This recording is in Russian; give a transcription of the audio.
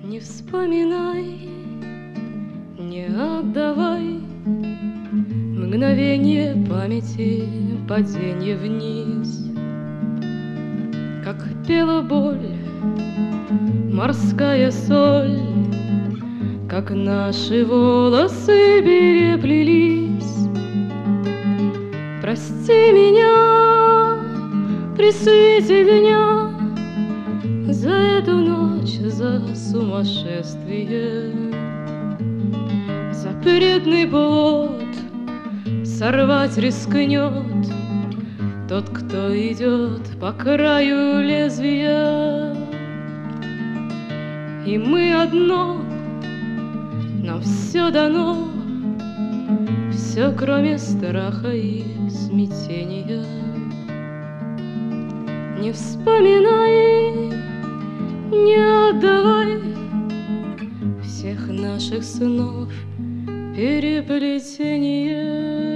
Не вспоминай, не отдавай мгновенье памяти, паденье вниз. Как пела боль, морская соль, как наши волосы переплелись. Прости меня при свете дня за эту ночь, за сумасшествие. Запретный плод сорвать рискнет тот, кто идет по краю лезвия. И мы одно, нам все дано, все, кроме страха и смятения. Не вспоминай, не отдавай всех наших снов переплетение.